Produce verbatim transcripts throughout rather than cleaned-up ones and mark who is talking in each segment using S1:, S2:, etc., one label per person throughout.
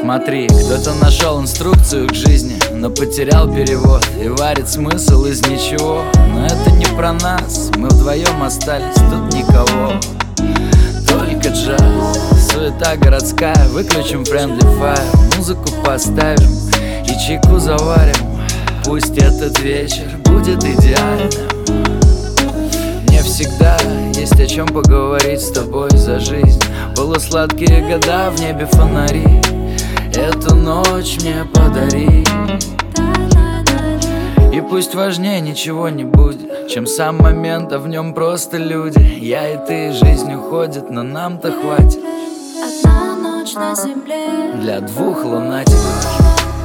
S1: Смотри, кто-то нашел инструкцию к жизни, но потерял перевод и варит смысл из ничего. Но это не про нас, мы вдвоем остались, тут никого. Только джаз, суета городская, выключим friendly fire, музыку поставим и чайку заварим. Пусть этот вечер будет идеальным. Мне всегда есть о чем поговорить с тобой за жизнь. Полусладкие года, в небе фонари, эту ночь мне подари. И пусть важнее ничего не будет, чем сам момент, а в нем просто люди. Я и ты, жизнь уходит, но нам-то хватит.
S2: Одна ночь на земле
S1: для двух лунатиков.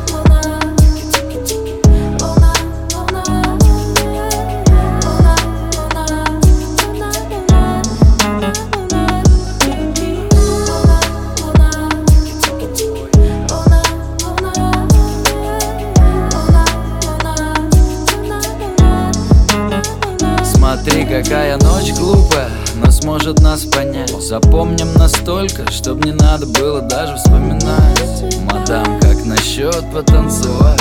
S1: Смотри, какая ночь глупая, но сможет нас понять. Запомним настолько, чтоб не надо было даже вспоминать. Мадам, как насчет потанцевать?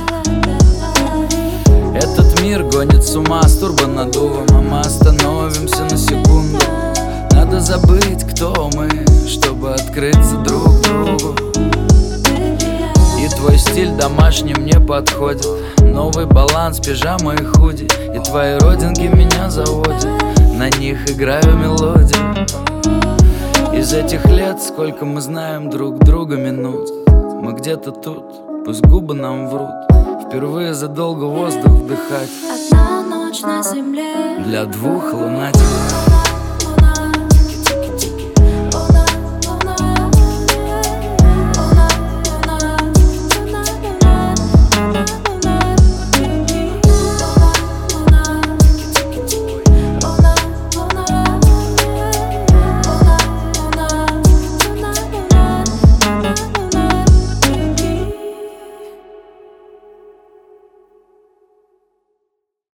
S1: Этот мир гонит с ума с турбонаддувом, а мы остановимся на секунду. Надо забыть, кто мы, чтобы открыться друг другу. И твой стиль домашний мне подходит. Новый баланс, пижама и худи. И твои родинки меня заводят, на них играю мелодию. Из этих лет, сколько мы знаем друг друга минут, мы где-то тут, пусть губы нам врут. Впервые за долго воздух вдыхать.
S2: Одна ночь на земле
S1: для двух лунатиков.